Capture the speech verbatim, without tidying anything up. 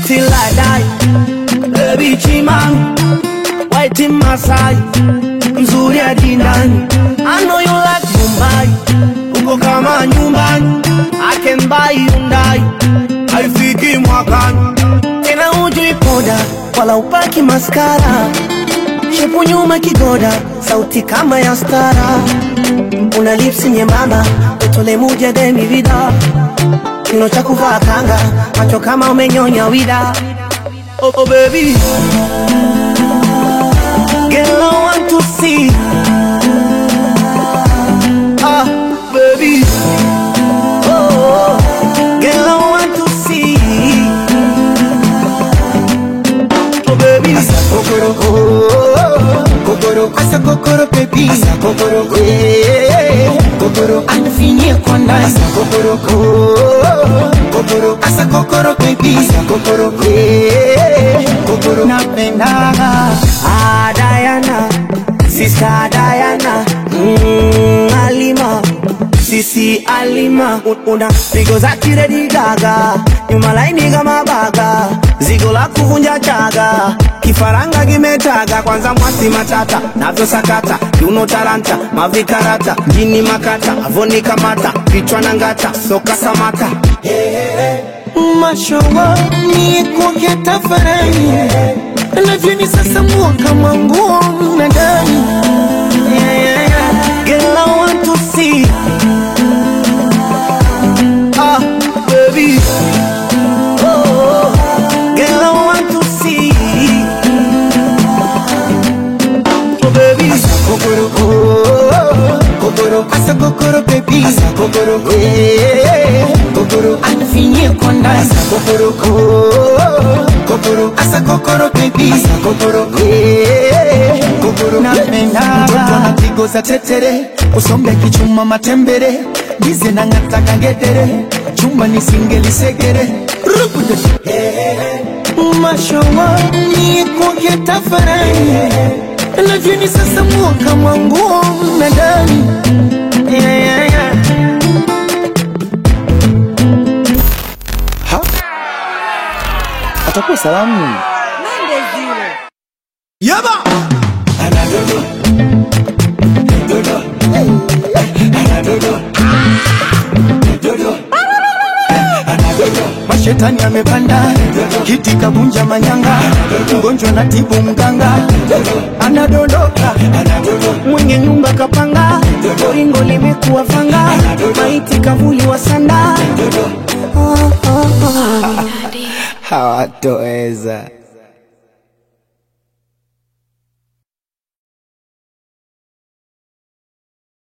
till I die. Baby Chimam, white in Masai, mzuri hadi ndani. I know you like Mumbai, uko kama nyumbani. I can buy Hyundai, haifiki mwakani. Tena hujui poda, wala upaki maskara. Shepu nyuma kigoda, sauti kama ya stara. Una lipsi nyembamba, utole muja demi vida. Kino cha kuvaa kanga, macho kama umenyonya wida. Oh, oh baby, girl I want to see. Ah baby, oh girl I want to see. Oh baby, asa kokoro, oh kokoro, asa kokoro baby, asa kokoro, eh kokoro, anafinyia kwa ndani, asa kokoro, oh kokoro, asa kokoro baby, asa kokoro, eh kokoro, napenda. Ah Diana, sister Diana, mmm Alima, sisi Alima. Una pigo za Lady Gaga, nyuma laini kama baga, zigo la kuvunja chaga, kifaranga kimetaga. Kwanza mwasi matata, navyo sakata, kiuno taranta, mavikarata, jini makata, avoni kamata, vichwa na ngata, soka samata. Hey, hey, hey. Mashowa, ni kuketa farani, na jini sasa mua kama nguo na ndani. Yeah, yeah, yeah. Girl I want to see. Ah, baby, oh, girl I want to see. Oh baby, asa kokoro, oh kokoro, asa kokoro baby, asa kokoro, eh kokoro, anafinyia kwa ndani, asa kokoro, oh kokoro, asa kokoro baby, asa kokoro, eh kokoro, napenda. Mtoto na pigo za tetere, usombe kichuma matembere, bize na ngata kangedere, chuma ni singeli segere. Rupude, hey, hey, hey. Mashowa, ni kuketa farani, na jini sasa mua kama nguo na ndani. Yeah, yeah, yeah. Ha? Atakuwa salamu Mende zile Yaba Anadodo Dodo Anadodo Dodo Anadodo. Mashetani amepanda, kiti kabunja manyanga, mgonjwa na tibu mganga. Anadondoka, mwenye nyumba kapanga, ringo limekuwa fanga, maiti kavuli wa sanda. Oh, oh, oh. Hawatoweza.